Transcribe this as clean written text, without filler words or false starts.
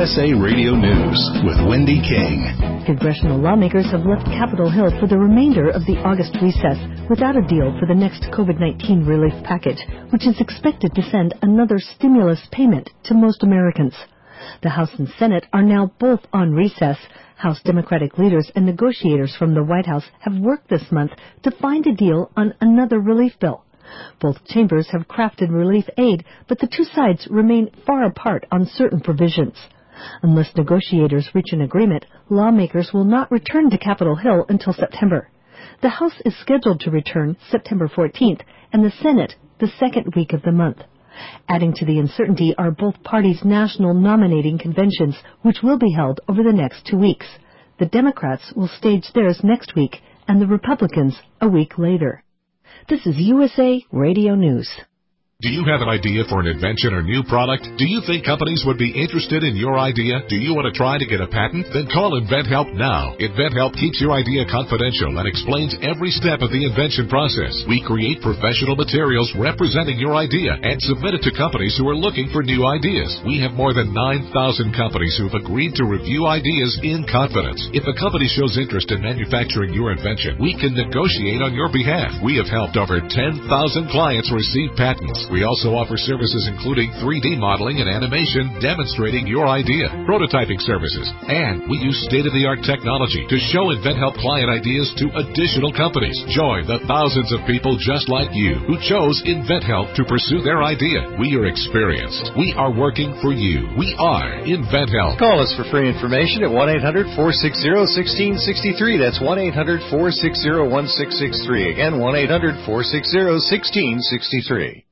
USA Radio News with Wendy King. Congressional lawmakers have left Capitol Hill for the remainder of the August recess without a deal for the next COVID-19 relief package, which is expected to send another stimulus payment to most Americans. The House and Senate are now both on recess. House Democratic leaders and negotiators from the White House have worked this month to find a deal on another relief bill. Both chambers have crafted relief aid, but the two sides remain far apart on certain provisions. Unless negotiators reach an agreement, lawmakers will not return to Capitol Hill until September. The House is scheduled to return September 14th, and the Senate the second week of the month. Adding to the uncertainty are both parties' national nominating conventions, which will be held over the next 2 weeks. The Democrats will stage theirs next week, and the Republicans a week later. This is USA Radio News. Do you have an idea for an invention or new product? Do you think companies would be interested in your idea? Do you want to try to get a patent? Then call InventHelp now. InventHelp keeps your idea confidential and explains every step of the invention process. We create professional materials representing your idea and submit it to companies who are looking for new ideas. We have more than 9,000 companies who have agreed to review ideas in confidence. If a company shows interest in manufacturing your invention, we can negotiate on your behalf. We have helped over 10,000 clients receive patents. We also offer services including 3D modeling and animation demonstrating your idea, prototyping services, and we use state-of-the-art technology to show InventHelp client ideas to additional companies. Join the thousands of people just like you who chose InventHelp to pursue their idea. We are experienced. We are working for you. We are InventHelp. Call us for free information at 1-800-460-1663. That's 1-800-460-1663. Again, 1-800-460-1663.